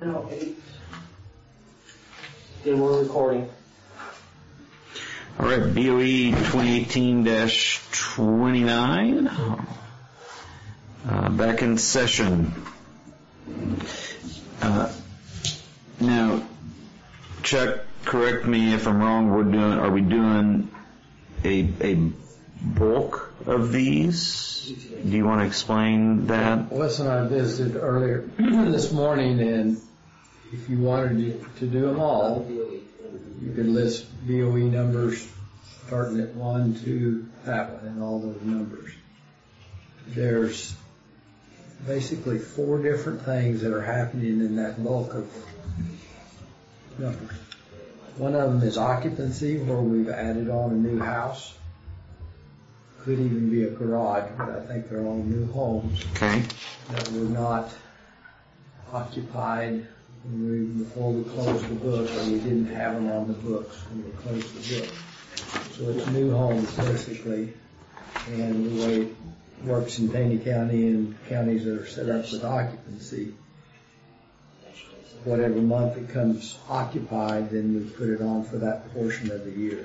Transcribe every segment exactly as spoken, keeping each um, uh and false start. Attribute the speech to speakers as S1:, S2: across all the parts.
S1: No, eight. Yeah, we're recording.
S2: All right, B O E twenty eighteen dash twenty-nine. Uh, back in session. Uh, now, Chuck, correct me if I'm wrong. We're doing. Are we doing a a bulk of these? Do you want to explain that?
S3: Wes and I visited earlier this morning, and if you wanted to, to do them all, you could list B O E numbers starting at one, two, that one, and all those numbers. There's basically four different things that are happening in that bulk of numbers. One of them is occupancy, where we've added on a new house. Could even be a garage, but I think they're all new homes.
S2: Okay.
S3: That were not occupied when we, before we closed the book, or we didn't have them on the books when we closed the book. So it's new homes, basically, and the way it works in Taney County and counties that are set up with occupancy, whatever month it comes occupied, then we put it on for that portion of the year.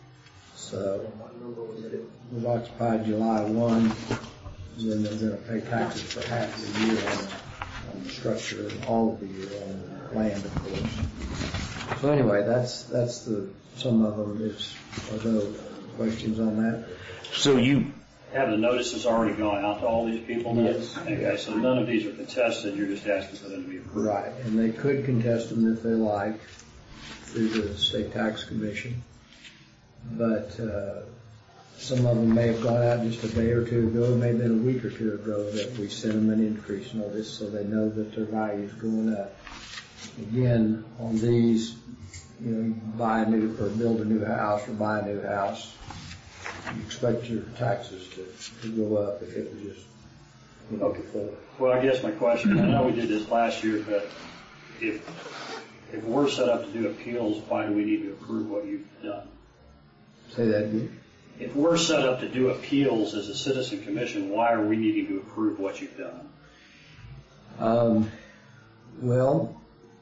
S3: So we've occupied July first, and then they're going to pay taxes for half of the year on, on the structure and all of the year on the land, of course. So anyway, that's that's the some of them is are those questions on that.
S2: So you
S4: have the notices already gone out to all these people now?
S3: Yes.
S4: Okay, so none of these are contested. You're just asking for them to be approved.
S3: Right, and they could contest them if they like through the State Tax Commission. But uh, some of them may have gone out just a day or two ago, it may have been a week or two ago that we sent them an increase notice so they know that their value is going up. Again, on these, you know, you buy a new or build a new house or buy a new house, you expect your taxes to, to go up if it was just, you know, before.
S4: Well, I guess my question, I know we did this last year, but if if we're set up to do appeals, why do we need to approve what you've done?
S3: Say that again.
S4: If we're set up to do appeals as a citizen commission, why are we needing to approve what you've done?
S3: Um, well,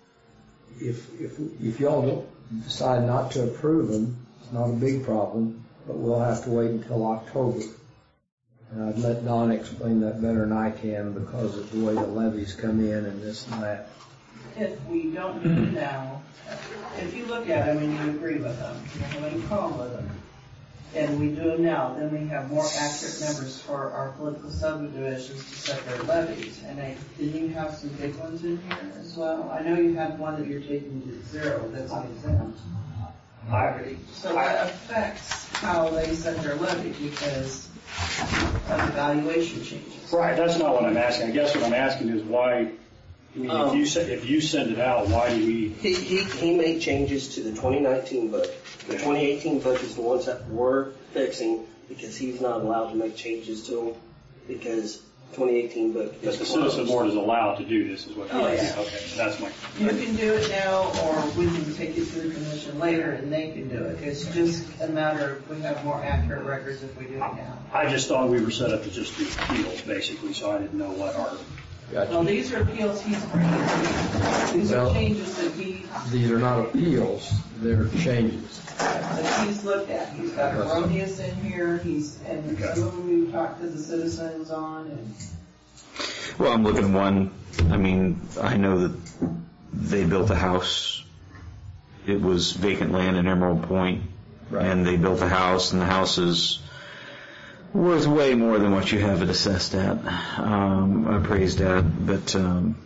S3: if if if y'all don't decide not to approve them, it's not a big problem, but we'll have to wait until October. And I'd let Don explain that better than I can because of the way the levies come in and this and that.
S1: If we don't do it now, if you look at them and you agree with them, you don't have any problem with them, and we do them now, then we have more accurate numbers for our political subdivisions to set their levies. And I, didn't you have some big ones in here as well? I know you had one that you're taking to zero that's exempt.
S4: I,
S1: so that affects how they set their levy because of the valuation changes.
S4: Right, that's not what I'm asking. I guess what I'm asking is why, I mean,
S5: Um,
S4: if you say, if you send it out, why do we?
S5: He, he, he made changes to the twenty nineteen book. The twenty eighteen book is the ones that we're fixing because he's not allowed to make changes to them because twenty eighteen book
S4: But
S5: is
S4: the
S5: closed.
S4: citizen board is allowed to do this, is what
S1: Oh,
S4: you're
S1: yeah.
S4: saying. Okay, that's my.
S1: You can do it now, or we can take it to the commission later, and they can do it. It's just a matter of we have more accurate records if we do it now.
S4: I just thought we were set up to just do appeals, basically, so I didn't know what our.
S3: Gotcha.
S1: Well, these are appeals he's bringing. These
S3: Well,
S1: are changes that he
S3: These are not appeals, they're changes.
S1: that he's looked at. He's got erroneous in here. He's and
S4: Okay.
S1: some of them we talked to the citizens on, and
S2: Well, I'm looking at one. I mean, I know that they built a house. It was vacant land in Emerald Point,
S3: Right.
S2: and they built a house, and the house is worth way more than what you have it assessed at, um, appraised at. But um,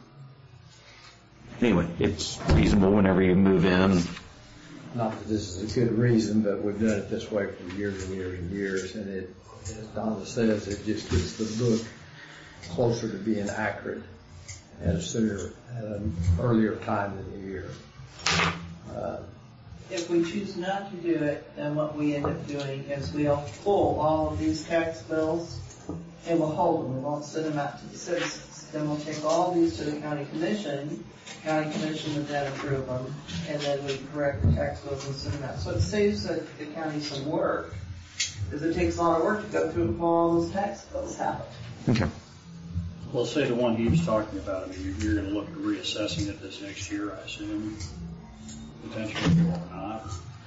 S2: anyway, it's reasonable whenever you move in.
S3: Not that this is a good reason, but we've done it this way for years and years and years, and it, as Donna says, it just gets the book closer to being accurate at a sooner, at an earlier time in the year. Uh,
S1: if we choose not to do it, then what we end up doing is we'll pull all of these tax bills and we'll hold them. We won't send them out to the citizens. Then we'll take all these to the county commission. County commission would then approve them, and then we correct the tax bills and send them out. So it saves the, the county some work, because it takes a lot of work to go through and pull all those tax bills out.
S2: Okay.
S4: Well, say the one he was talking about, I mean, you're, you're gonna look at reassessing it this next year, I assume, potentially, or not.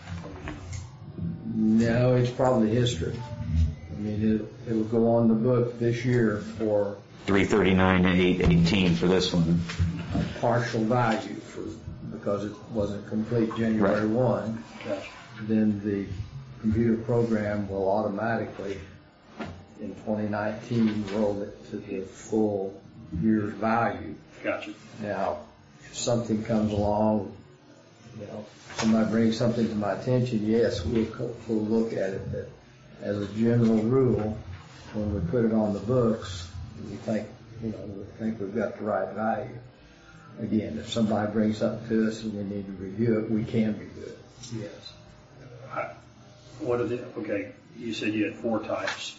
S3: No, it's probably history. I mean, it, it'll go on the book this year for
S2: three thirty-nine and eight eighteen for this one.
S3: a partial value for, because it wasn't complete January
S2: Right.
S3: first.
S4: Gotcha.
S3: Then the computer program will automatically, in twenty nineteen, roll it to the full year's value.
S4: Gotcha.
S3: Now, if something comes along, you know, somebody brings something to my attention, yes, we'll, co- we'll look at it, but as a general rule, when we put it on the books, we think, you know, we think we've got the right value. Again, if somebody brings something to us and we need to review it, we can review it. Yes.
S4: I- What are the, okay, you said you had four types.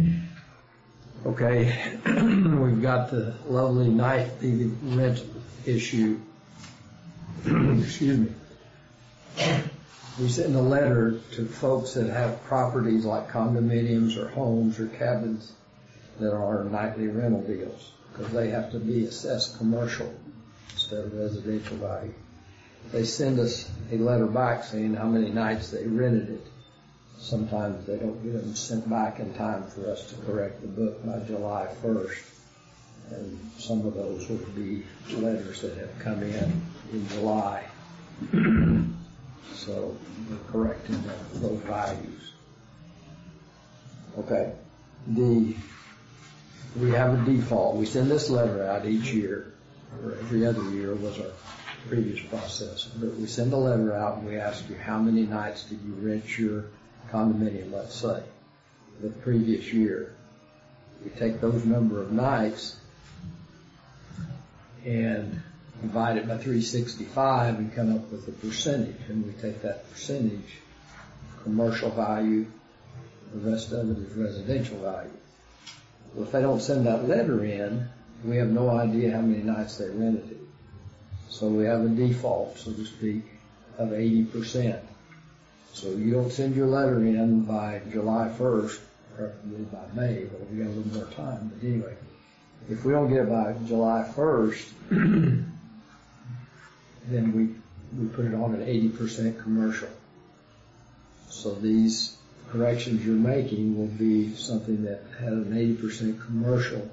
S3: Okay, we've got the lovely nightly rent issue. Excuse me. We send a letter to folks that have properties like condominiums or homes or cabins that are nightly rental deals, because they have to be assessed commercial instead of residential value. They send us a letter back saying how many nights they rented it. Sometimes they don't get them sent back in time for us to correct the book by July first. And some of those would be letters that have come in in July. So we're correcting the- those values. Okay. The, we have a default. We send this letter out each year, or every other year was our previous process. But we send a letter out and we ask you how many nights did you rent your condominium, let's say, the previous year. We take those number of nights and divide it by three sixty-five and come up with a percentage, and we take that percentage, commercial value, the rest of it is residential value. Well, if they don't send that letter in, we have no idea how many nights they rented it. So we have a default, so to speak, of eighty percent. So you don't send your letter in by July first, preferably by May, but we got a little more time. But anyway, if we don't get it by July first, then we, we put it on at eighty percent commercial. So these corrections you're making will be something that had an eighty percent commercial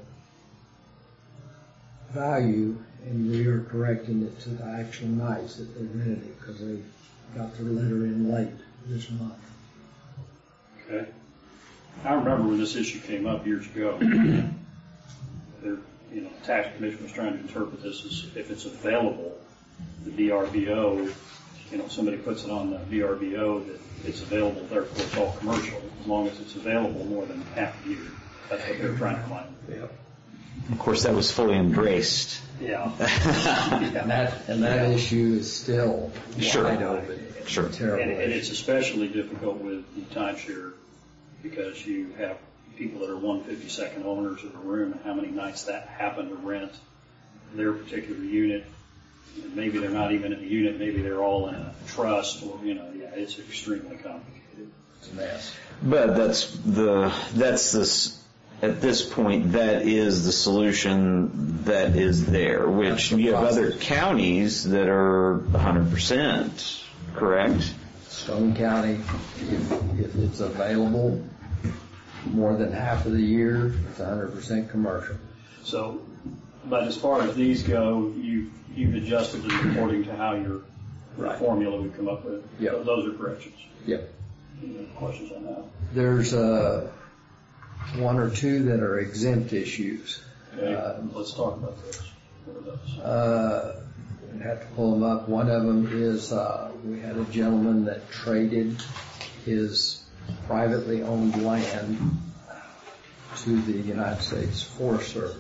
S3: value, and we are correcting it to the actual nights that they rented it because they got their letter in late this month.
S4: Okay. I remember when this issue came up years ago. There, you know, the tax commission was trying to interpret this as if it's available, the V R B O, you know, somebody puts it on the V R B O that it's available, therefore it's all commercial, as long as it's available more than half the year. That's what they're trying to claim.
S3: Yep.
S2: Of course, that was fully embraced.
S4: Yeah.
S3: And that, and that issue is still
S2: Sure.
S3: wide open.
S2: Sure.
S3: Terrible.
S4: And, and
S3: issue.
S4: it's especially difficult with the timeshare because you have people that are one fifty-second owners of a room and how many nights that happen to rent their particular unit. And maybe they're not even in the unit, maybe they're all in a trust or, you know, yeah, it's extremely complicated.
S3: It's a mess.
S2: But that's the, that's this, at this point, that is the solution that is there, which
S3: That's the
S2: you have other
S3: process.
S2: counties that are one hundred percent, correct?
S3: Stone County, if, if it's available more than half of the year, it's one hundred percent commercial.
S4: So, but as far as these go, you, you've adjusted it according to how your
S3: Right.
S4: formula would come up with.
S3: Yep.
S4: Those are corrections.
S3: Yep.
S4: Any other questions on that?
S3: There's uh, one or two that are exempt issues.
S4: Okay,
S3: Uh,
S4: let's talk about those. What are those?
S3: Uh, I'd have to pull them up. One of them is uh, we had a gentleman that traded his privately owned land to the United States Forest Service.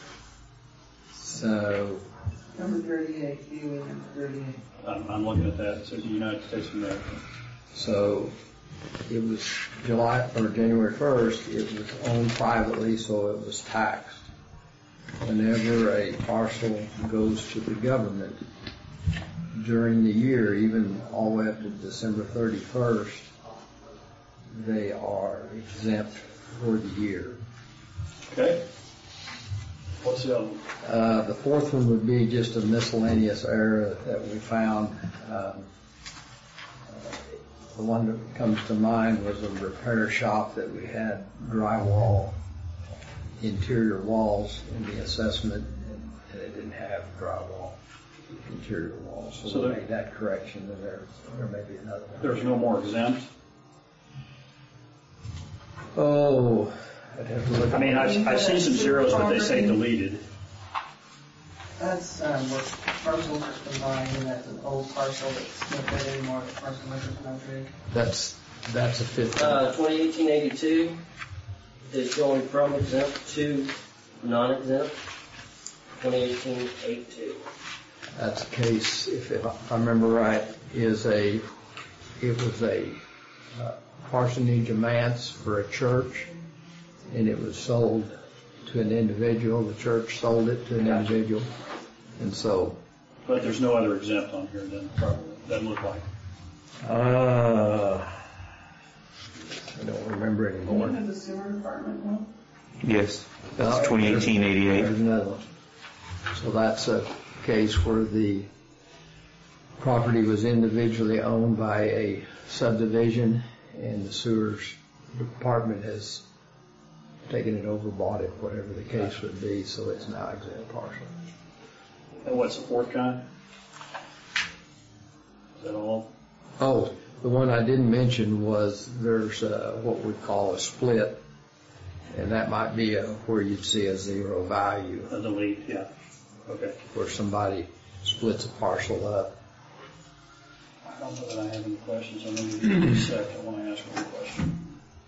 S3: So,
S1: Number thirty-eight, V O A number thirty-eight.
S4: I'm, I'm looking at that. It says United States of America.
S3: so it was July or January first. It was owned privately, so it was taxed. Whenever a parcel goes to the government during the year, even all the way up to December thirty-first, they are exempt for the year.
S4: Okay. What's the other one?
S3: Uh, the fourth one would be just a miscellaneous error that we found. Um, uh, the one that comes to mind was a repair shop that we had drywall interior walls in the assessment, and, and it didn't have drywall interior walls. So,
S4: So
S3: we
S4: there-
S3: made that correction, and there, there may be another one.
S4: There's no more exempt?
S3: Oh, I'd have to look.
S4: I mean, I, I see some zeros, but they say deleted.
S1: That's, um, where parcels are combined, and that's an old parcel that's not there anymore, the parcel numbers not there.
S3: That's, that's a fifth.
S5: Uh, twenty eighteen eighty-two is going from exempt to non-exempt. twenty eighteen eighty-two.
S3: That's a case, if, if I remember right, is a, it was a uh, parsonage of manse for a church, and it was sold to an individual. The church sold it to an individual, and so.
S4: But there's no other exempt on here then, probably, doesn't look like.
S3: Uh, I don't remember anymore.
S1: Look at the sewer department one.
S2: Yes, that's twenty eighteen eighty-eight.
S3: There's another one. So that's a case where the property was individually owned by a subdivision, and the sewers department has taken it over, bought it, whatever the case would be, so it's now exempt partial.
S4: And what's the fourth kind? Is that all?
S3: Oh, the one I didn't mention was there's uh, what we call a split, and that might be a, where you'd see a zero value,
S4: A delete, yeah. Okay.
S3: where somebody splits a parcel up.
S4: I don't know that I have any questions. I'm going to give you a sec. I want to ask one question.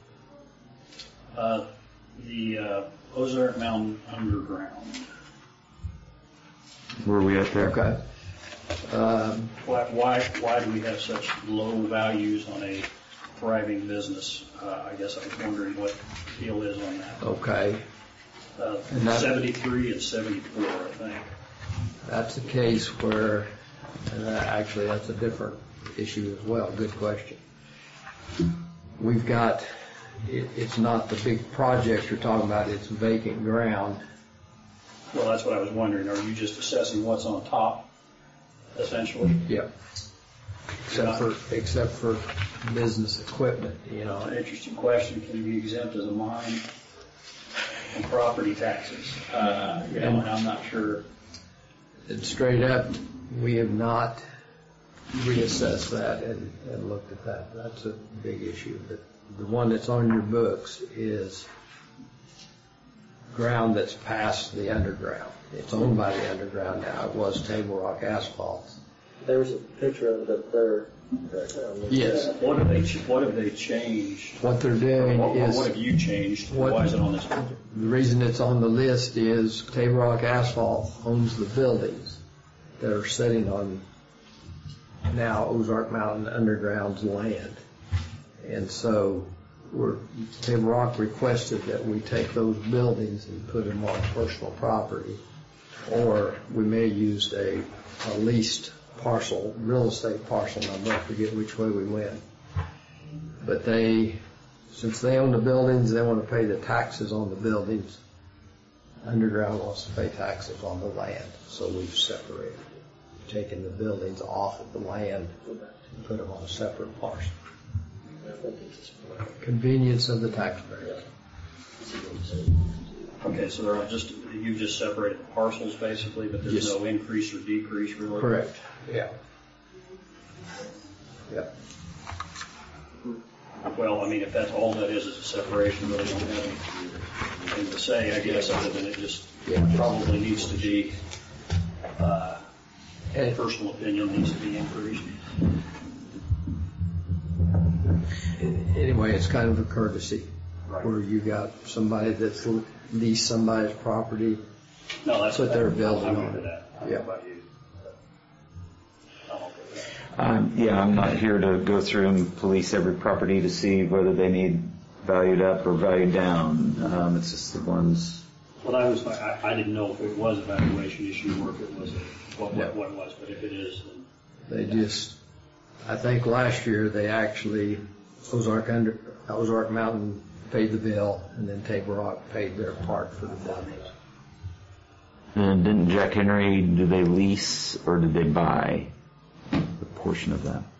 S4: Uh, the uh, Ozark Mountain Underground.
S2: Where are we at there?
S3: Okay. Um,
S4: Why, why, why do we have such low values on a thriving business? Uh, I guess I was wondering what the deal is on that.
S3: okay.
S4: Uh,
S3: And that-
S4: seventy-three and seventy-four, I think.
S3: That's a case where, and that- actually that's a different issue as well. Good question. We've got, it, it's not the big project you're talking about, it's vacant ground.
S4: Well, that's what I was wondering. Are you just assessing what's on top, essentially?
S3: Yep. Except for, except for business equipment, you know.
S4: An interesting question. Can you be exempt as a mine from property taxes? Uh, you know, and I'm not sure.
S3: And straight up, we have not reassessed that and, and looked at that. That's a big issue. But the one that's on your books is ground that's past the underground. It's owned by the underground now. It was Table Rock Asphalt.
S5: There's a picture of it up there.
S3: Yes.
S4: What have they, ch- what have they changed?
S3: What they're doing
S4: What,
S3: is,
S4: what have you changed?
S3: What-
S4: Why is it on this?
S3: the reason it's on the list is Table Rock Asphalt owns the buildings that are sitting on now Ozark Mountain Underground's land. And so we're, Table Rock requested that we take those buildings and put them on personal property, or we may use a, a leased parcel, real estate parcel number, I forget which way we went. But they, since they own the buildings, they want to pay the taxes on the buildings. Underground wants to pay taxes on the land, so we've separated, taken the buildings off of the land and put them on a separate parcel. Convenience of the taxpayer.
S4: Okay, so there are just, you just separated the parcels basically, but there's
S3: Yes.
S4: no increase or decrease really?
S3: Correct. Yeah. Yeah.
S4: Well, I mean, if that's all that is, is a separation, really don't have anything to say, I guess, other than it just
S3: Yeah.
S4: probably needs to be, uh,
S3: And
S4: personal opinion needs to be increased.
S3: anyway, it's kind of a courtesy
S4: Right.
S3: where you got somebody that's leased somebody's property.
S4: No, that's.
S3: Put their building
S4: I'm
S3: on
S4: into
S3: it.
S4: that. I don't know
S3: Yeah.
S4: about you. but I'm okay with that.
S2: Um, yeah, I'm not here to go through and police every property to see whether they need valued up or valued down. Um, it's just the ones.
S4: Well, I was, I, I didn't know if it was a valuation issue or if it was, a- what,
S3: Yeah.
S4: what, what it was, but if it is, then.
S3: They just, I think last year they actually, Ozark under, Ozark Mountain paid the bill, and then Table Rock paid their part for the buildings.
S2: And didn't Jack Henry, do they lease or did they buy a portion of that?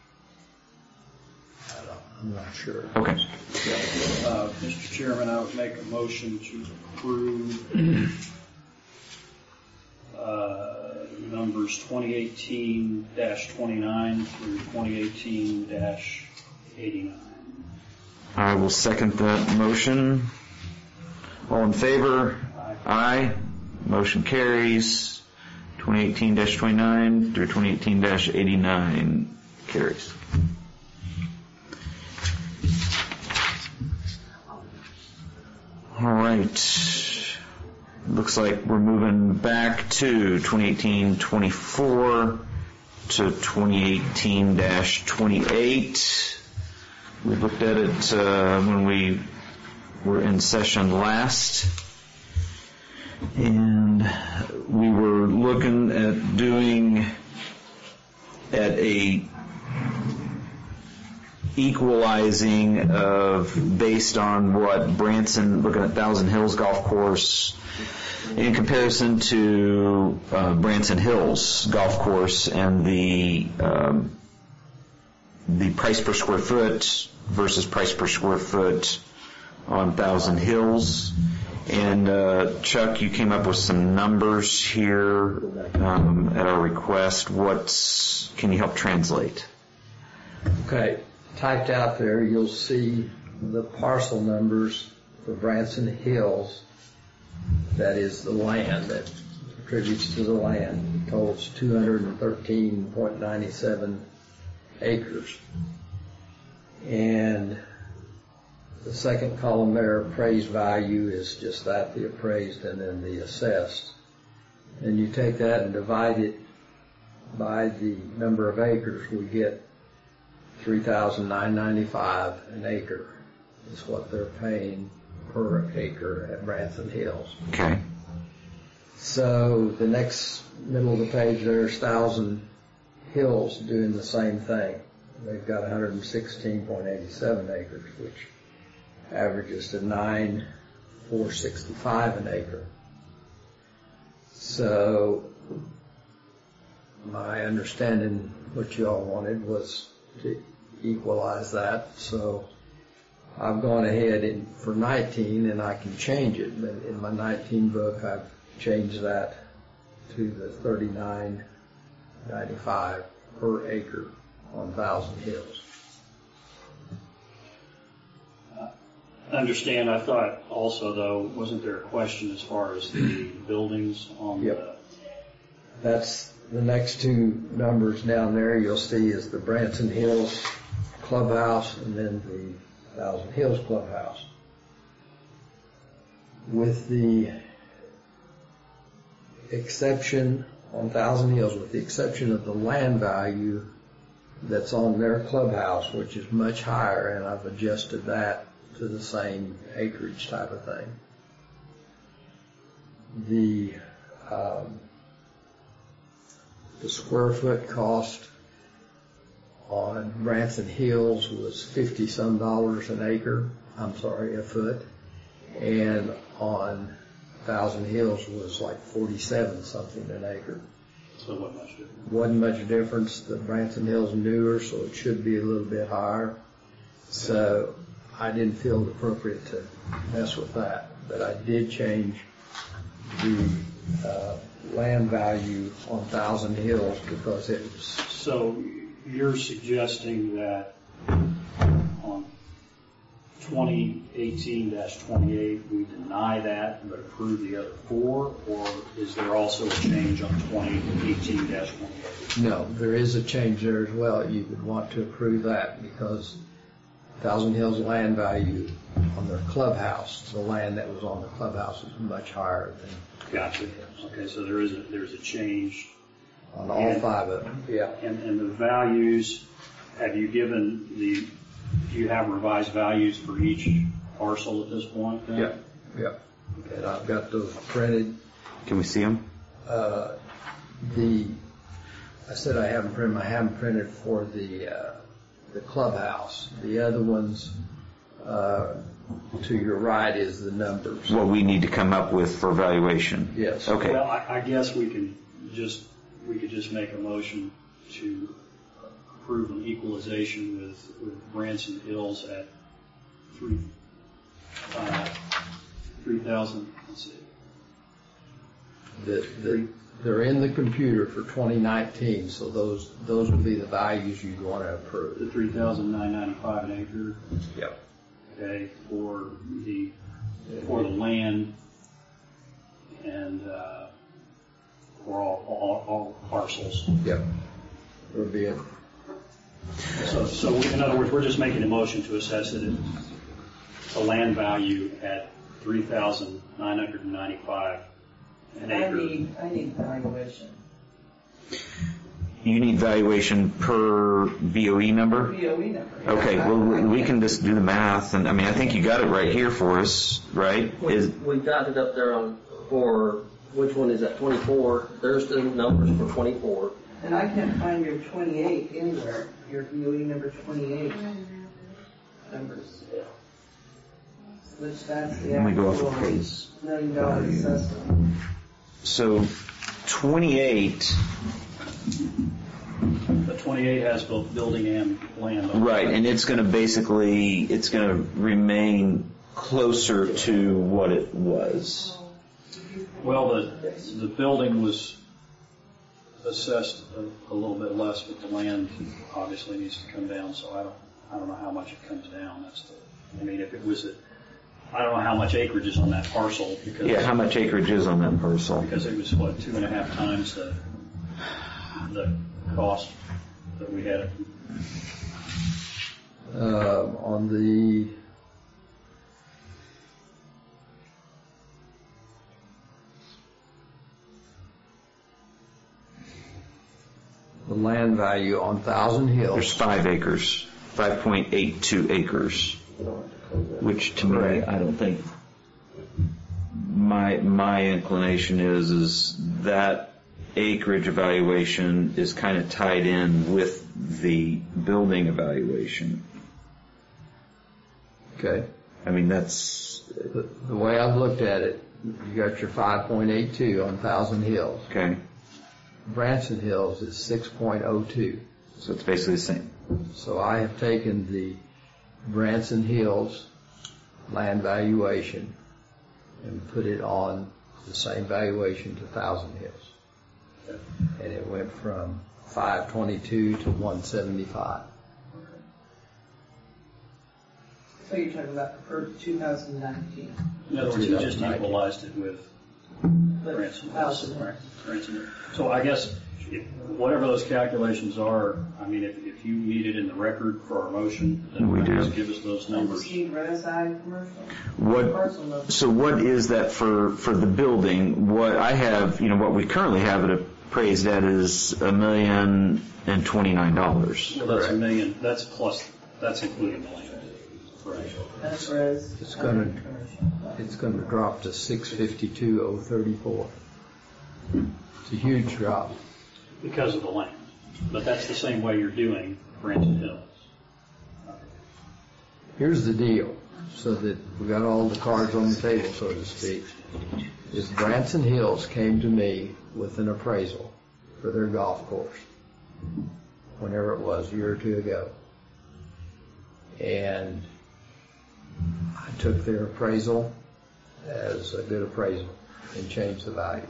S3: I don't, I'm not sure.
S2: Okay.
S4: Uh, Mister Chairman, I would make a motion to approve uh, numbers twenty eighteen dash twenty-nine through twenty eighteen dash eighty-nine.
S2: I will second that motion. All in favor? Aye. Motion carries. twenty eighteen dash twenty-nine through twenty eighteen dash eighty-nine carries. All right. Looks like we're moving back to twenty eighteen twenty-four to twenty eighteen dash twenty-eight. We looked at it uh, when we were in session last, and we were looking at doing at a equalizing of based on what Branson, looking at Thousand Hills Golf Course in comparison to uh, Branson Hills Golf Course and the um, the price per square foot versus price per square foot on Thousand Hills. And uh, Chuck, you came up with some numbers here um, at our request. What's, can you help translate?
S3: Okay, typed out there, you'll see the parcel numbers for Branson Hills. That is the land that contributes to the land. It totals two hundred thirteen point nine seven acres. And the second column there, appraised value, is just that, the appraised and then the assessed. And you take that and divide it by the number of acres, we get three thousand nine hundred ninety-five an acre is what they're paying per acre at Branson Hills.
S2: Okay.
S3: So the next middle of the page there's Thousand Hills doing the same thing. They've got one hundred sixteen point eight seven acres, which averages to nine thousand four hundred sixty-five an acre. So my understanding, what you all wanted, was to equalize that. So I've gone ahead and for nineteen, and I can change it, but in my nineteen book I've changed that to the thirty-nine ninety-five per acre on Thousand Hills.
S4: Understand, I thought also, though, wasn't there a question as far as the buildings on
S3: Yep.
S4: the...
S3: That's the next two numbers down there you'll see is the Branson Hills Clubhouse and then the Thousand Hills Clubhouse. With the exception on Thousand Hills, with the exception of the land value that's on their clubhouse, which is much higher, and I've adjusted that to the same acreage type of thing. The um, the square foot cost on Branson Hills was fifty some dollars an acre. I'm sorry, a foot, and on Thousand Hills was like forty-seven something an acre.
S4: So what much different?
S3: Wasn't much difference. The Branson Hills newer, so it should be a little bit higher. So I didn't feel it appropriate to mess with that, but I did change the uh, land value on Thousand Hills because it was.
S4: So you're suggesting that on twenty eighteen dash twenty-eight we deny that but approve the other four, or is there also a change on twenty eighteen dash twenty-eight?
S3: No, there is a change there as well. You would want to approve that because Thousand Hills land value on their clubhouse, the land that was on the clubhouse, is much higher than.
S4: Gotcha. Okay, so there is a, there's a change
S3: On all
S4: and,
S3: five of them, yeah.
S4: And, and the values, have you given the, do you have revised values for each parcel at this point then?
S3: Yep, yep. And I've got those printed.
S2: Can we see them?
S3: Uh, the, I said I haven't printed, I haven't printed for the, uh, the clubhouse. The other ones, uh, to your right is the numbers.
S2: What we need to come up with for valuation.
S3: Yes.
S2: Okay.
S4: Well, I, I guess we can just, we could just make a motion to approve an equalization with, with Branson Hills at three, uh, three thousand, let's see.
S3: The, the, they're in the computer for twenty nineteen, so those those would be the values you'd want to approve.
S4: The three thousand nine ninety-five an acre.
S3: Yep.
S4: Okay, for the, for the land and, uh, for all, all, all parcels.
S3: Yep. It would be a,
S4: So, so we- in other words, we're just making a motion to assess it at a land value at three thousand nine hundred ninety-five an
S1: I
S4: acre.
S1: need, I need valuation.
S2: You need valuation per B O E number?
S1: B O E number.
S2: Okay,
S1: Yeah,
S2: well,
S1: I- I
S2: we
S1: can't-
S2: can just do the math, and, I mean, I think you got it right here for us, right?
S5: We,
S2: Is,
S5: we got it up there on, for, which one is that, twenty-four? There's the numbers for twenty-four.
S1: And I can't find your twenty-eight anywhere, your B O E number twenty-eight numbers. Which that's the
S2: Let me go off the
S1: actual
S2: page.
S1: million dollar assessment.
S2: So, twenty-eight,
S4: But twenty-eight has both building and land. on it.
S2: right, and it's gonna basically, it's gonna remain closer to what it was.
S4: Well, the, the building was assessed a, a little bit less, but the land obviously needs to come down, so I don't, I don't know how much it comes down. That's the, I mean, if it was a, I don't know how much acreage is on that parcel because.
S2: Yeah, how much acreage is on that parcel?
S4: Because it was, what, two and a half times the, the cost that we had.
S3: uh, on the the land value on Thousand
S2: There's
S3: Hills.
S2: five acres, five point eight two acres, which to me,
S3: Correct.
S2: I don't think, my, my inclination is, is that acreage evaluation is kind of tied in with the building evaluation.
S3: Okay.
S2: I mean, that's,
S3: The, the way I've looked at it, you got your five point eight two on Thousand Hills.
S2: okay,
S3: Branson Hills is six point oh two.
S2: so it's basically the same.
S3: So I have taken the Branson Hills land valuation and put it on the same valuation to Thousand Hills. And it went from five twenty-two to one seventy-five.
S1: So you're talking about for two thousand nineteen.
S4: In other words, you just equalized it with Branson.
S1: Thousand.
S4: Right, Branson. So I guess, if, whatever those calculations are, I mean, if, if you need it in the record for our motion, then
S2: We do.
S4: just give us those
S1: I
S4: numbers.
S1: just need res I commercial.
S2: What,
S1: Parcel number.
S2: so what is that for, for the building? What I have, you know, what we currently have it appraised at is a million and twenty-nine dollars.
S4: Well, that's a million, that's plus, that's including the land. Right.
S1: That's res.
S3: It's gonna-
S1: commercial.
S3: It's going to drop to six fifty-two oh thirty-four. It's a huge drop.
S4: Because of the land. But that's the same way you're doing Branson Hills.
S3: Here's the deal, so that we got all the cards on the table, so to speak. Is Branson Hills came to me with an appraisal for their golf course, whenever it was, a year or two ago. And I took their appraisal as a good appraisal and changed the value.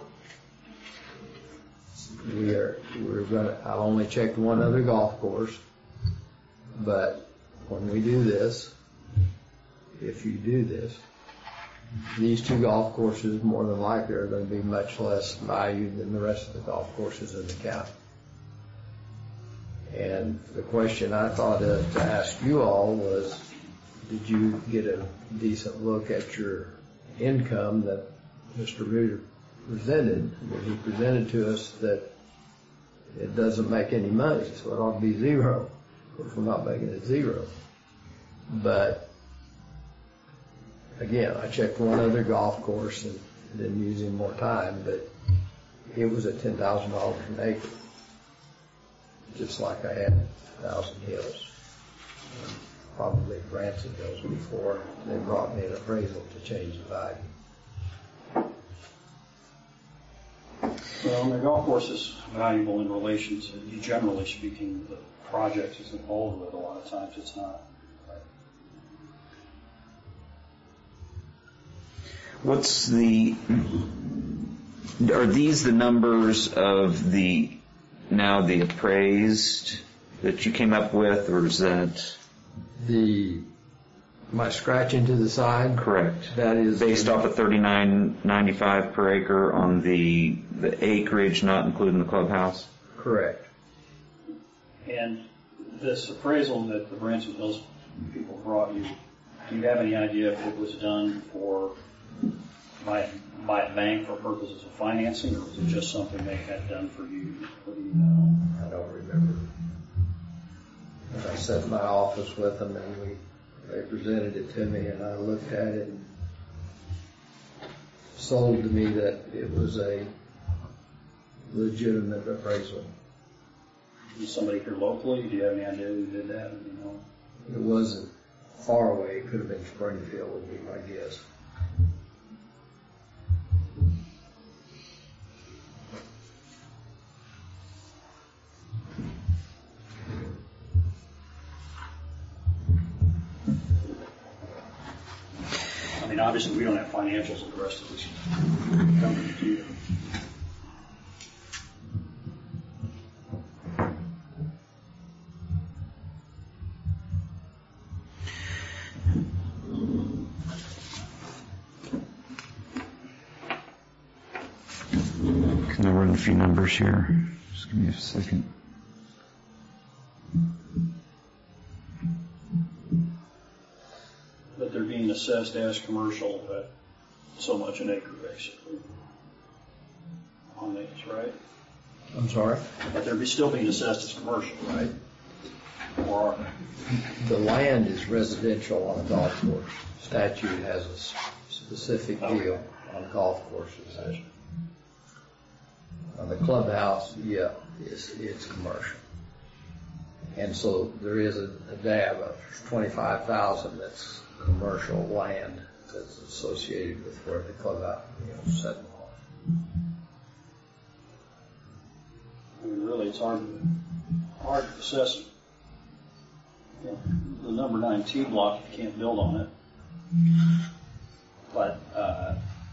S3: We are, we're gonna, I've only checked one other golf course, but when we do this, if you do this, these two golf courses more than likely are going to be much less valued than the rest of the golf courses in the county. And the question I thought of to ask you all was, did you get a decent look at your income that Mister Reeder presented? When he presented to us that it doesn't make any money, so it ought to be zero. Of course, we're not making it zero. But again, I checked one other golf course and didn't use any more time, but it was at ten thousand dollars an acre, just like I had Thousand Hills. probably Branson Hills before they brought me an appraisal to change the value.
S4: Well, the golf course is valuable in relation to, generally speaking, the project is involved with. A lot of times it's not.
S2: What's the, are these the numbers of the, now the appraised that you came up with, or is that?
S3: The, my scratching to the side?
S2: Correct.
S3: That is.
S2: Based off of thirty-nine ninety-five per acre on the, the acreage, not including the clubhouse?
S3: Correct.
S4: And this appraisal that the Branson Hills people brought you, do you have any idea if it was done for, by, by a bank for purposes of financing, or was it just something they had done for you? What do you know?
S3: I don't remember. I sat in my office with them and we, they presented it to me and I looked at it and sold to me that it was a legitimate appraisal.
S4: Was somebody here locally? Do you have any idea who did that? You know?
S3: It wasn't far away. It could have been Springfield would be my guess.
S4: I mean, obviously we don't have financials of the rest of this company either.
S2: Can I run a few numbers here? Just give me a second.
S4: But they're being assessed as commercial at so much an acre, basically, on these, right?
S3: I'm sorry?
S4: But they're be- still being assessed as commercial, right? Or are they?
S3: The land is residential on a golf course. Statute has a s- specific deal on golf courses. On the clubhouse, yeah, it's, it's commercial. And so there is a, a dab of twenty-five thousand that's commercial land that's associated with where the clubhouse, you know, set on.
S4: I mean, really, it's hard to, hard to assess it. You know, the number nine T block, you can't build on it. But uh,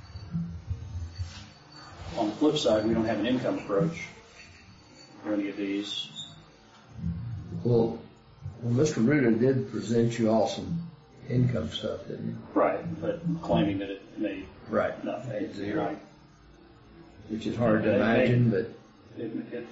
S4: on the flip side, we don't have an income approach for any of these.
S3: Well, well, Mister Ruda did present you all some income stuff, didn't he?
S4: Right, but claiming that it made
S3: Right.
S4: nothing.
S3: Made zero.
S4: Right.
S3: Which is hard to
S4: It made-
S3: imagine, but
S4: It, it,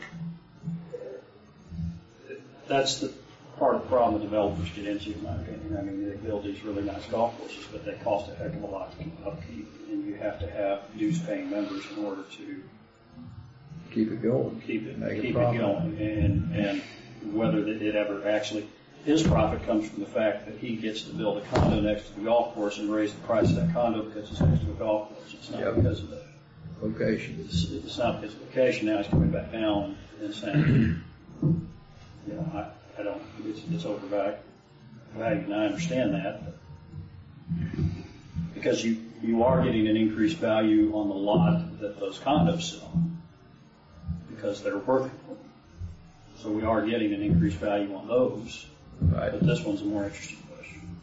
S4: it, that's the part of the problem the developers get into, in my opinion. I mean, they build these really nice golf courses, but they cost a heck of a lot to upkeep, and you have to have dues-paying members in order to
S3: keep it going.
S4: keep it
S3: Make a
S4: keep it
S3: profit.
S4: going. And and whether it ever actually, his profit comes from the fact that he gets to build a condo next to the golf course and raise the price of that condo because it's next to a golf course. It's not
S3: Yep.
S4: because of the
S3: Location.
S4: It's, it's not his location. Now he's coming back down and saying, you know, I, I don't, it's, it's overvalued, and I understand that. But because you, you are getting an increased value on the lot that those condos sit on because they're worth more. So we are getting an increased value on those.
S3: Right.
S4: But this one's a more interesting question.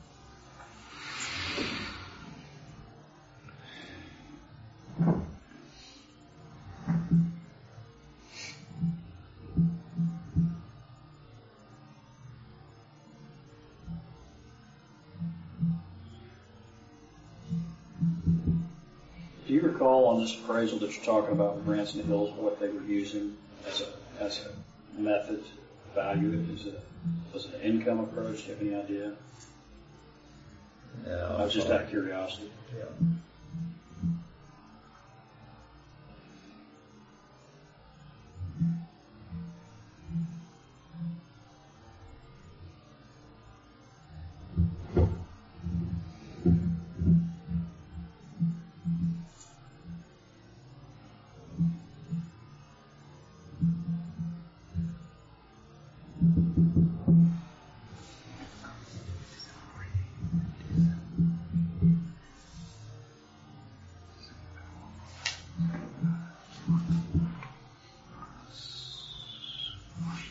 S4: Do you recall on this appraisal that you're talking about with Branson Hills what they were using as a as a method to value it? Is it was it an income approach? Do you have any idea?
S3: No,
S4: I was just out of curiosity.
S3: Yeah.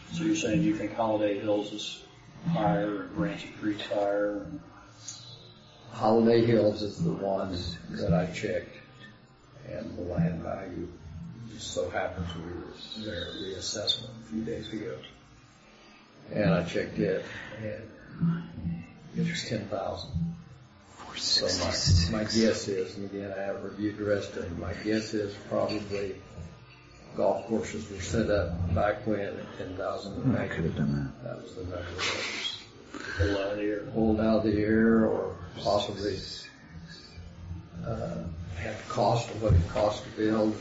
S4: So you're saying you think Holiday Hills is higher, and Branson Creek's higher? And
S3: Holiday Hills is the ones that I checked, and the land value just so happens we were there at reassessment a few days ago. And I checked it, and it was ten thousand. So my, my guess is, and again, I haven't reviewed the rest of it, my guess is probably golf courses were set up back when at ten thousand.
S2: I could have done that.
S3: That was the number that was
S4: pulled out of the air.
S3: pulled out of the air, or possibly uh, had the cost of what it cost to build.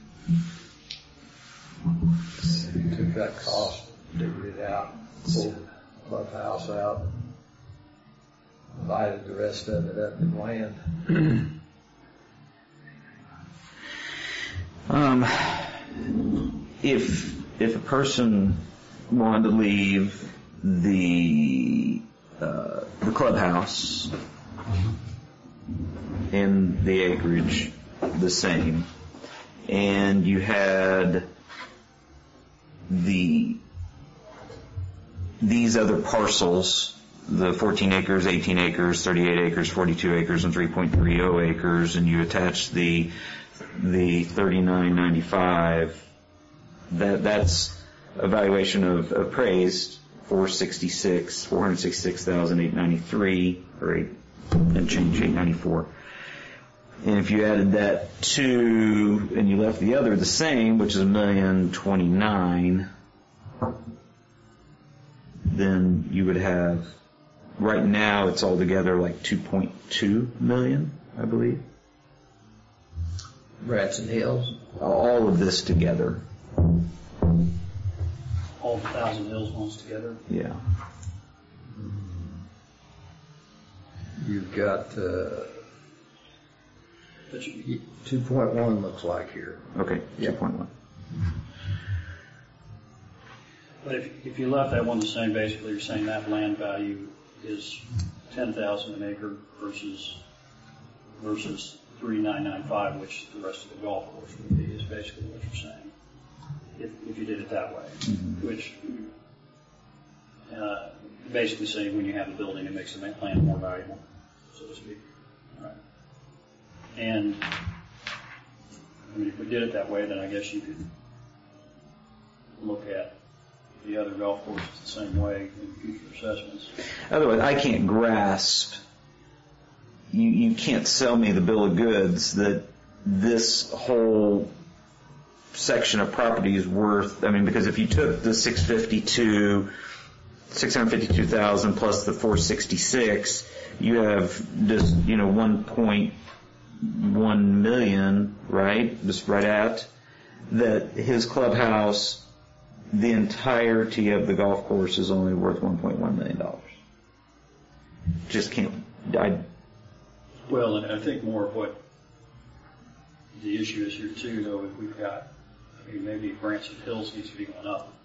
S3: Took that cost, figured it out, pulled the clubhouse out, divided the rest of it up in land.
S2: Um, if if a person wanted to leave the uh, the clubhouse and the acreage the same, and you had the these other parcels, the fourteen acres, eighteen acres, thirty-eight acres, forty-two acres, and three point three zero acres, and you attach the the thirty-nine ninety-five, that that's a valuation of appraised four sixty-six, four hundred sixty-six thousand eight ninety-three, or eight and change, eight ninety-four. And if you added that to, and you left the other the same, which is a million twenty-nine, then you would have, right now it's all together like two point two million, I believe.
S3: Branson Hills.
S2: All of this together.
S4: All the Thousand Hills ones together?
S2: Yeah.
S3: You've got uh,
S4: But you,
S3: two point one looks like here.
S2: Okay,
S3: Yeah.
S2: two point one.
S4: but if, if you left that one the same, basically you're saying that land value is ten thousand an acre versus versus three nine nine five, which the rest of the golf course would be, is basically what you're saying. If, if you did it that way,
S2: Mm-hmm.
S4: which uh, basically saying when you have the building, it makes the land more valuable, so to speak. All right. And I mean, if we did it that way, then I guess you could look at the other golf courses the same way in future assessments.
S2: Otherwise, I can't grasp, you, you can't sell me the bill of goods that this whole section of property is worth, I mean, because if you took the six fifty-two, six hundred fifty-two thousand plus the four sixty-six, you have just, you know, one point one million, right? Just right at, that his clubhouse, the entirety of the golf course is only worth one point one million dollars. Just can't, I,
S4: Well, and I think more of what the issue is here too, though, if we've got, I mean, maybe Branson Hills needs to be going up.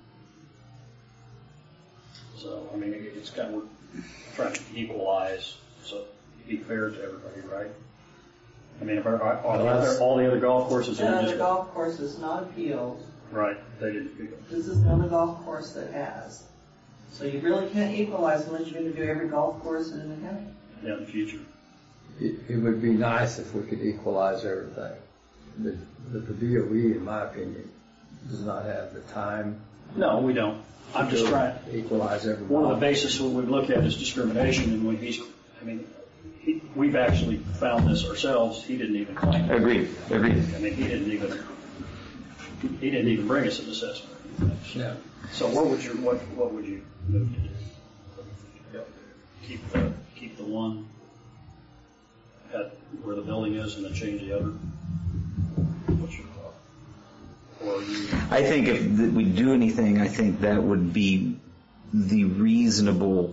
S4: So, I mean, it- it's kind of, we're trying to equalize, so be fair to everybody, right? I mean, if our, our, all, the other, all the other golf courses
S1: That
S4: are
S1: other
S4: just,
S1: golf course is not appealed.
S4: right, they didn't pick up.
S1: This is the only golf course that has. So you really can't equalize unless you're going to do every golf course in the county.
S4: Yeah, in the future.
S3: It, it would be nice if we could equalize everything. But, but the D O E, in my opinion, does not have the time
S4: No, we don't. I'm just
S3: to
S4: trying,
S3: equalize everything.
S4: one of the basis we would look at is discrimination, and when he's, I mean, he, we've actually found this ourselves, he didn't even claim it.
S2: agreed, agreed.
S4: I mean, he didn't even, he didn't even bring us an assessment.
S3: Yeah.
S4: So what would you, what, what would you move to do? Keep the, keep the one at where the building is and then change the other? What's your thought? Or you,
S2: I think if th- we do anything, I think that would be the reasonable,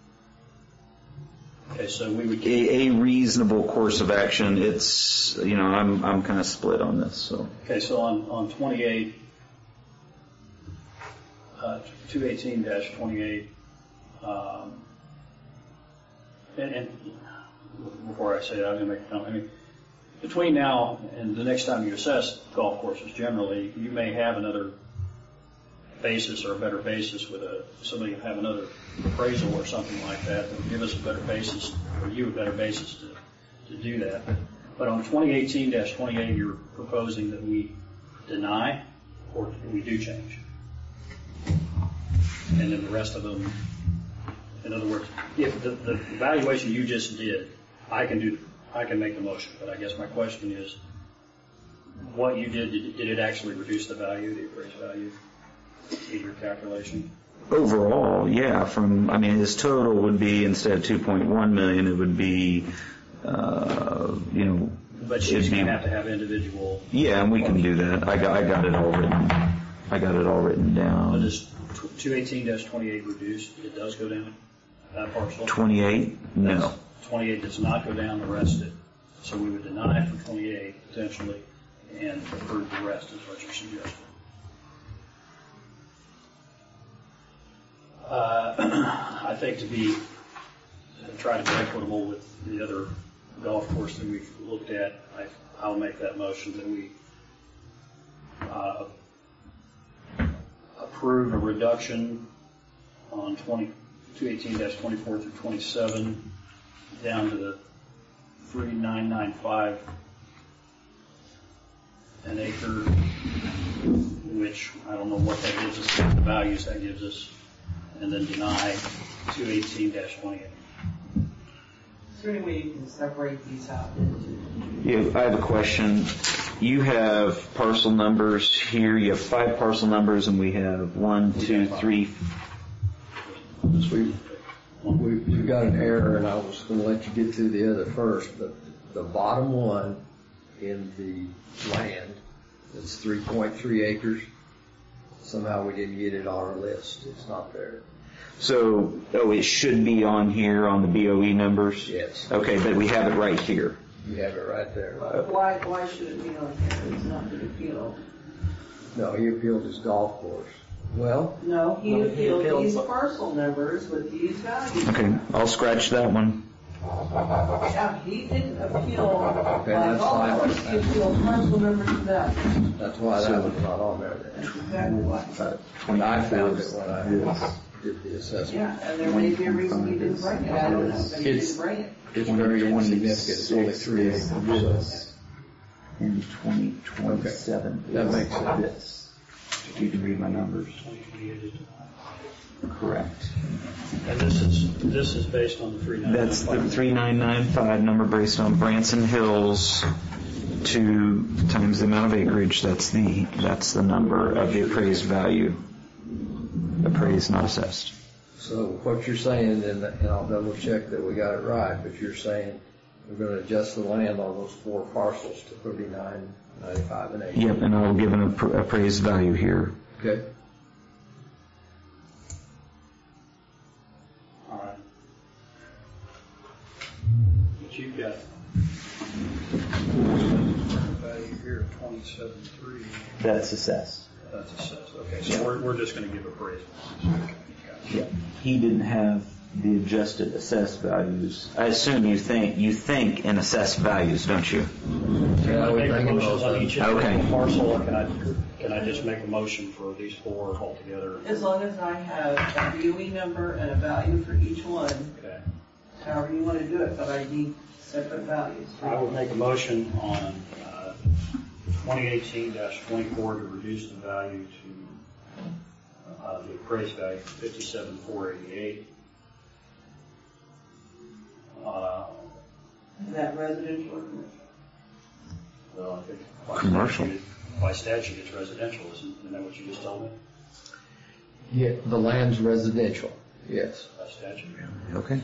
S4: okay, so we would keep,
S2: a, a reasonable course of action. It's, you know, I'm, I'm kind of split on this, so.
S4: okay, so on, on twenty-eight, uh, two eighteen dash twenty-eight, um, and, and before I say that, I'm going to make a comment. I mean, between now and the next time you assess golf courses generally, you may have another basis or a better basis with a, somebody have another appraisal or something like that that would give us a better basis, or you a better basis to, to do that. But, but on twenty eighteen dash twenty-eight, you're proposing that we deny or we do change. And then the rest of them, in other words, if the, the evaluation you just did, I can do, I can make the motion, but I guess my question is, what you did, did, did it actually reduce the value, the appraised value, in your calculation?
S2: Overall, yeah, from, I mean, his total would be, instead of two point one million, it would be, uh, you know.
S4: But she's going to have to have individual.
S2: Yeah, and we can do that. I got, I got it all written, I got it all written down.
S4: But is two eighteen dash twenty-eight reduced? It does go down, that parcel?
S2: twenty-eight? No.
S4: twenty-eight does not go down, the rest did. So we would deny it for twenty-eight, potentially, and approve the rest, is what you're suggesting. Uh, I think to be, to try to be equitable with the other golf course that we've looked at, I, I'll make that motion that we uh, approve a reduction on two eighteen dash twenty-four through twenty-seven down to the three nine nine five an acre, which I don't know what that gives us, what the values that gives us, and then deny two eighteen dash twenty-eight.
S1: Is there any way you can separate these out into?
S2: Yeah, I have a question. You have parcel numbers here. You have five parcel numbers, and we have one, two, three.
S3: We, we, we got an error, and I was going to let you get through the other first, but the bottom one in the land, that's three point three acres. Somehow we didn't get it on our list. It's not there.
S2: So, oh, it should be on here on the B O E numbers?
S3: Yes.
S2: Okay, but we have it right here.
S3: You have it right there.
S1: Why, why should it be on here? It's not been appealed.
S3: No, he appealed his golf course. Well,
S1: No, he
S5: No, he
S1: appealed
S5: appealed
S1: these
S5: the-
S1: parcel numbers with these values.
S2: Okay, I'll scratch that one.
S1: Yeah, he didn't appeal
S3: Okay,
S1: by
S3: that's
S1: golf
S3: fine.
S1: course, he appealed parcel numbers and values.
S3: that's why that was not on there then.
S1: That's exactly why.
S3: When I found it when I did the assessment.
S1: Yeah, and there may be a reason he didn't bring it, I don't know, but he
S3: It's-
S1: didn't bring it.
S3: It's very significant. It's only three acres. So
S2: In twenty twenty-seven.
S3: that makes sense.
S2: This. If you can read my numbers. Correct.
S4: And this is, this is based on the three nine nine five.
S2: That's the three nine nine five number based on Branson Hills two times the amount of acreage. That's the, that's the number of the appraised value. Appraised, not assessed.
S3: So what you're saying, and and I'll double check that we got it right, but you're saying we're going to adjust the land on those four parcels to thirty-nine ninety-five an acre.
S2: Yep, and I'll give an appra- appraised value here.
S3: Okay.
S4: All right. But you've got value here of twenty-seven three.
S2: That's assessed.
S4: That's assessed. Okay, so we're, we're just going to give appraisal.
S2: Yeah. He didn't have the adjusted assessed values. I assume you think you think in assessed values, don't you?
S4: Can I make a motion on each
S2: Okay.
S4: individual parcel, or can I, can I just make a motion for these four altogether?
S1: As long as I have a B O E number and a value for each one,
S4: Okay.
S1: however you want to do it, but I need separate values.
S4: I would make a motion on uh, twenty eighteen dash twenty-four to reduce the value to uh, the appraised value from fifty-seven four eighty-eight. Uh,
S1: Is that residential or commercial?
S4: well, I think by
S2: Commercial.
S4: statute, by statute it's residential, isn't, isn't that what you just told me?
S3: Yeah, the land's residential. Yes.
S4: By statute.
S2: Okay.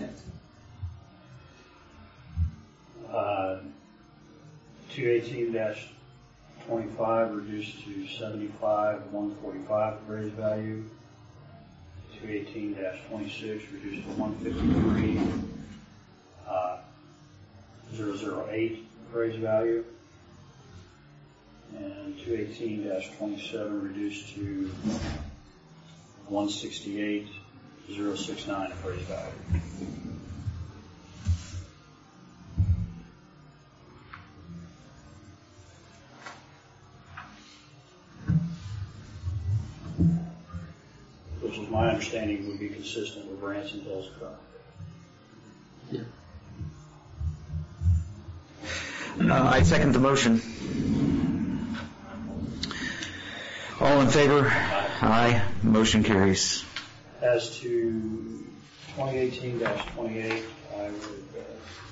S4: Uh, two eighteen dash twenty-five reduced to seventy-five one forty-five appraised value. two eighteen dash twenty-six reduced to one fifty-three uh, zero zero eight appraised value. And two eighteen dash twenty-seven reduced to one sixty-eight zero six nine appraised value. understanding would be consistent with Bransonville's current.
S2: Uh, I second the motion. All in favor? Aye. Motion carries.
S4: As to twenty eighteen dash twenty-eight, I would uh,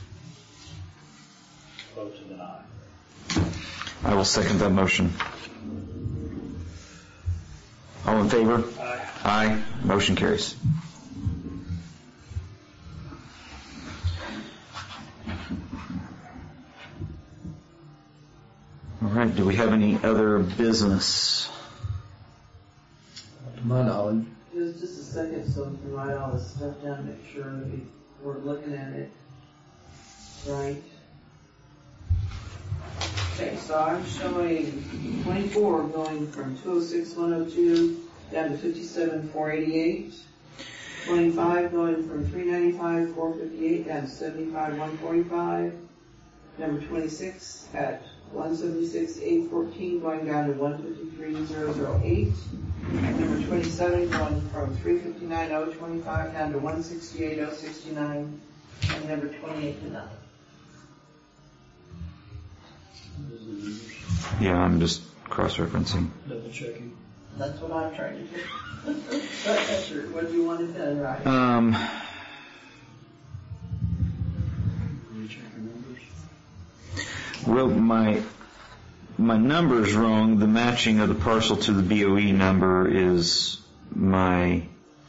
S4: vote to deny.
S2: I will second that motion. All in favor?
S4: Aye.
S2: Aye. Motion carries. All right, do we have any other business?
S3: To my knowledge.
S1: Just, just a second, so we can write all this stuff down, make sure that we, we're looking at it right. Okay, so I'm showing twenty-four going from two oh six, one oh two down to fifty-seven, four eighty-eight. twenty-five going from three ninety-five, four fifty-eight down to seventy-five, one forty-five. Number twenty-six at one seventy-six, eight fourteen going down to one fifty-three, zero zero eight. Number twenty-seven going from three fifty-nine, oh twenty-five down to one sixty-eight, oh sixty-nine. And number twenty-eight to nothing.
S2: Yeah, I'm just cross-referencing.
S4: Double checking.
S1: That's what I'm trying to do. But that's your, what do you want it done, right?
S2: Um,
S4: Recheck your numbers.
S2: well, my my number's wrong. The matching of the parcel to the B O E number is my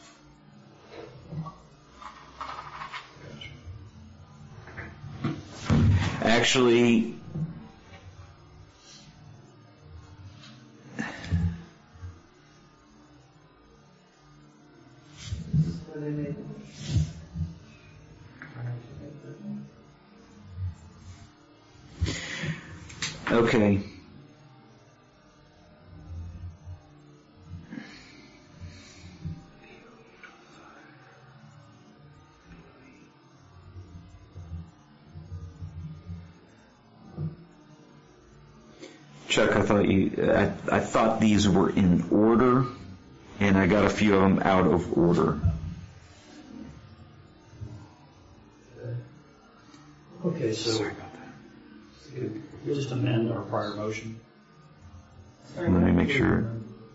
S2: actually. Okay. Chuck, I thought you, I, I thought these were in order, and I got a few of them out of order.
S4: Okay, so could we just amend our prior motion?
S2: Let me make sure.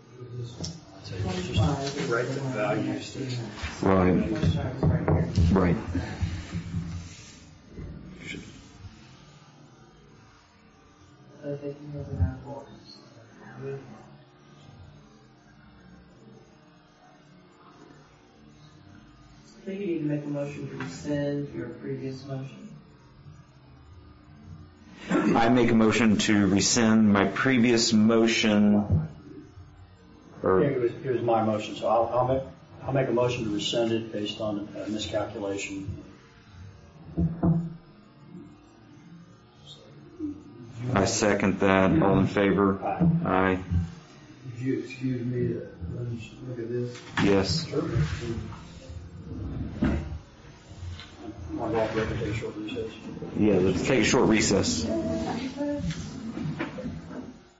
S4: Just write the values.
S2: Right. Right.
S1: I think you have enough voice. I think you need to make a motion to rescind your previous motion.
S2: I make a motion to rescind my previous motion. Or
S4: It was, it was my motion, so I'll, I'll make, I'll make a motion to rescind it based on a miscalculation.
S2: I second that. All in favor?
S4: Aye.
S2: Aye.
S3: Would you excuse me to let us look at this?
S2: Yes.
S4: Sure. I'll walk over to take a short recess.
S2: Yeah, let's take a short recess.